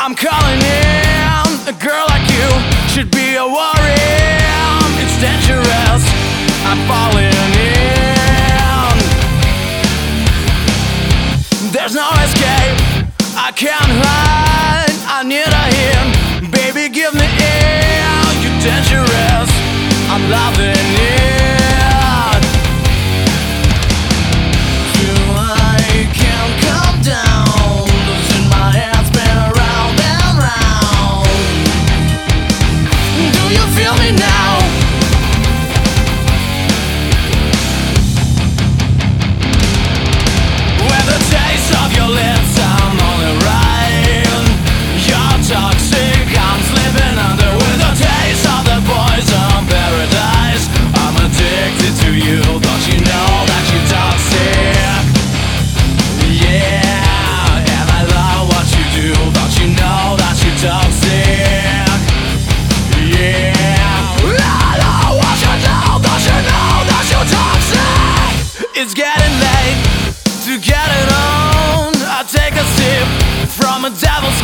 I'm calling in. A girl like you should be a worry. It's dangerous, I'm falling in. There's no escape, I can't hide, I need a hint. Baby, give me in. You're dangerous, I'm loving it. I can't come down, losing my head, spin around and round. Do you feel me now? With the taste of your lips, I'm only right. You're toxic, I'm slipping under. With the taste of the poison paradise, I'm addicted to you. Don't you know that you're toxic? Yeah, and I love what you do. Don't you know that you're toxic? Yeah, I love what you do. Don't you know that you're toxic? It's getting late to get it on. I take a sip from a devil's